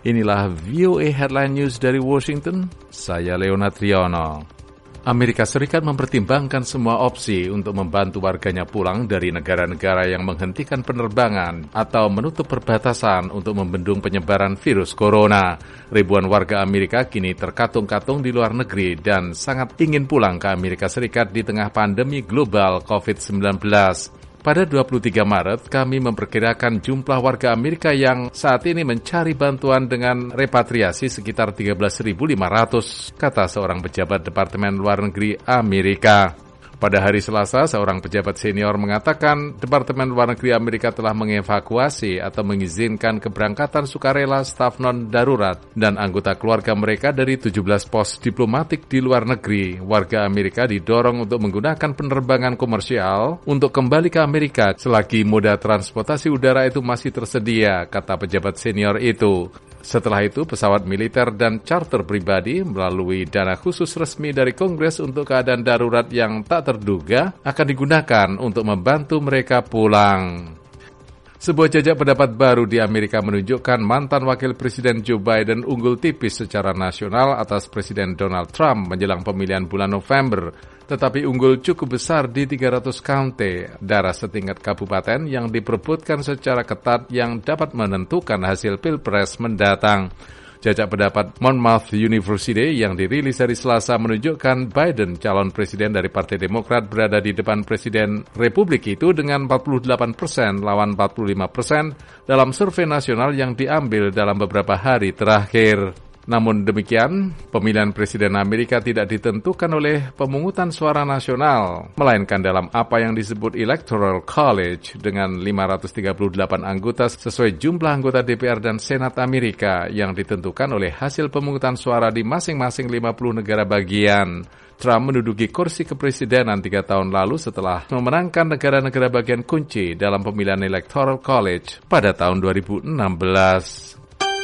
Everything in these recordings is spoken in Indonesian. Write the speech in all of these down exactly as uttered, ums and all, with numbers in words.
Inilah V O A Headline News dari Washington, saya Leonard Riono. Amerika Serikat mempertimbangkan semua opsi untuk membantu warganya pulang dari negara-negara yang menghentikan penerbangan atau menutup perbatasan untuk membendung penyebaran virus corona. Ribuan warga Amerika kini terkatung-katung di luar negeri dan sangat ingin pulang ke Amerika Serikat di tengah pandemi global covid sembilan belas. Pada dua puluh tiga Maret, kami memperkirakan jumlah warga Amerika yang saat ini mencari bantuan dengan repatriasi sekitar tiga belas ribu lima ratus, kata seorang pejabat Departemen Luar Negeri Amerika. Pada hari Selasa, seorang pejabat senior mengatakan Departemen Luar Negeri Amerika telah mengevakuasi atau mengizinkan keberangkatan sukarela staf non-darurat dan anggota keluarga mereka dari tujuh belas pos diplomatik di luar negeri. Warga Amerika didorong untuk menggunakan penerbangan komersial untuk kembali ke Amerika selagi moda transportasi udara itu masih tersedia, kata pejabat senior itu. Setelah itu, pesawat militer dan charter pribadi melalui dana khusus resmi dari Kongres untuk keadaan darurat yang tak terduga akan digunakan untuk membantu mereka pulang. Sebuah jajak pendapat baru di Amerika menunjukkan mantan wakil Presiden Joe Biden unggul tipis secara nasional atas Presiden Donald Trump menjelang pemilihan bulan November, tetapi unggul cukup besar di tiga ratus county, daerah setingkat kabupaten yang diperebutkan secara ketat yang dapat menentukan hasil Pilpres mendatang. Jajak pendapat Monmouth University yang dirilis hari Selasa menunjukkan Biden, calon presiden dari Partai Demokrat, berada di depan Presiden Republik itu dengan empat puluh delapan persen lawan empat puluh lima persen dalam survei nasional yang diambil dalam beberapa hari terakhir. Namun demikian, pemilihan Presiden Amerika tidak ditentukan oleh pemungutan suara nasional, melainkan dalam apa yang disebut Electoral College dengan lima ratus tiga puluh delapan anggota sesuai jumlah anggota D P R dan Senat Amerika yang ditentukan oleh hasil pemungutan suara di masing-masing lima puluh negara bagian. Trump menduduki kursi kepresidenan tiga tahun lalu setelah memenangkan negara-negara bagian kunci dalam pemilihan Electoral College pada tahun dua ribu enam belas.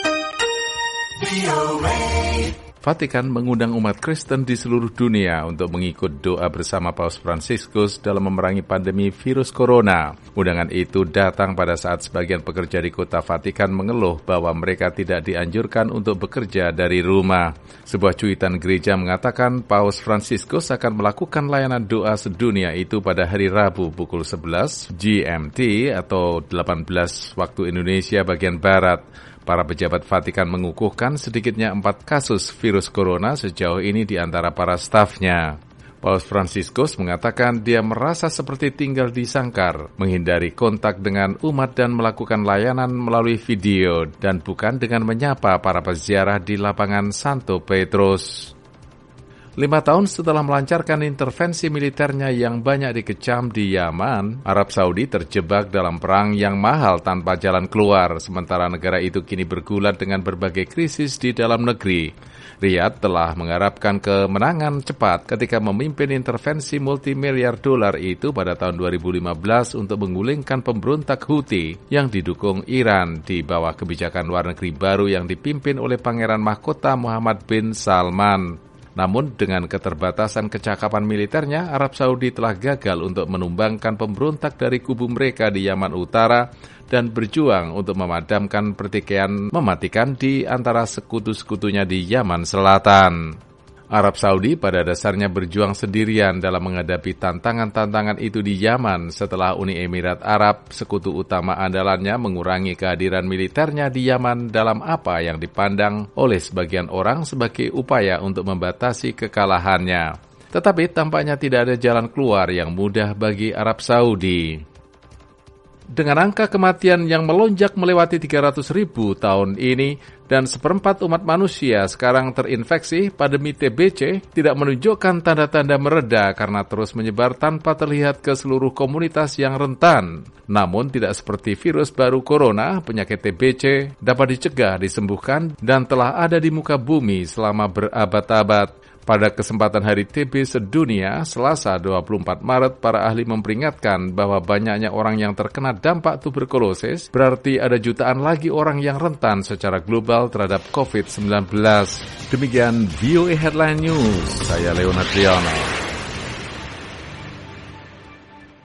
Vatikan mengundang umat Kristen di seluruh dunia untuk mengikut doa bersama Paus Fransiskus dalam memerangi pandemi virus corona. Undangan itu datang pada saat sebagian pekerja di kota Vatikan mengeluh bahwa mereka tidak dianjurkan untuk bekerja dari rumah. Sebuah cuitan gereja mengatakan Paus Fransiskus akan melakukan layanan doa sedunia itu pada hari Rabu pukul sebelas G M T atau delapan belas waktu Indonesia bagian Barat. Para pejabat Vatikan mengukuhkan sedikitnya empat kasus virus corona sejauh ini di antara para stafnya. Paus Fransiskus mengatakan dia merasa seperti tinggal di sangkar, menghindari kontak dengan umat dan melakukan layanan melalui video dan bukan dengan menyapa para peziarah di lapangan Santo Petrus. Lima tahun setelah melancarkan intervensi militernya yang banyak dikecam di Yaman, Arab Saudi terjebak dalam perang yang mahal tanpa jalan keluar, sementara negara itu kini bergulat dengan berbagai krisis di dalam negeri. Riyadh telah mengharapkan kemenangan cepat ketika memimpin intervensi multimiliar dolar itu pada tahun dua ribu lima belas untuk menggulingkan pemberontak Houthi yang didukung Iran di bawah kebijakan luar negeri baru yang dipimpin oleh Pangeran Mahkota Muhammad bin Salman. Namun dengan keterbatasan kecakapan militernya, Arab Saudi telah gagal untuk menumbangkan pemberontak dari kubu mereka di Yaman Utara dan berjuang untuk memadamkan pertikaian mematikan di antara sekutu-sekutunya di Yaman Selatan. Arab Saudi pada dasarnya berjuang sendirian dalam menghadapi tantangan-tantangan itu di Yaman setelah Uni Emirat Arab, sekutu utama andalannya, mengurangi kehadiran militernya di Yaman dalam apa yang dipandang oleh sebagian orang sebagai upaya untuk membatasi kekalahannya. Tetapi tampaknya tidak ada jalan keluar yang mudah bagi Arab Saudi. Dengan angka kematian yang melonjak melewati tiga ratus ribu tahun ini dan seperempat umat manusia sekarang terinfeksi, pandemi T B C tidak menunjukkan tanda-tanda mereda karena terus menyebar tanpa terlihat ke seluruh komunitas yang rentan. Namun tidak seperti virus baru corona, penyakit T B C dapat dicegah, disembuhkan, dan telah ada di muka bumi selama berabad-abad. Pada kesempatan Hari T B Sedunia, Selasa dua puluh empat Maret, para ahli memperingatkan bahwa banyaknya orang yang terkena dampak tuberkulosis berarti ada jutaan lagi orang yang rentan secara global terhadap covid sembilan belas. Demikian V O A Headline News, saya Leonard Riono.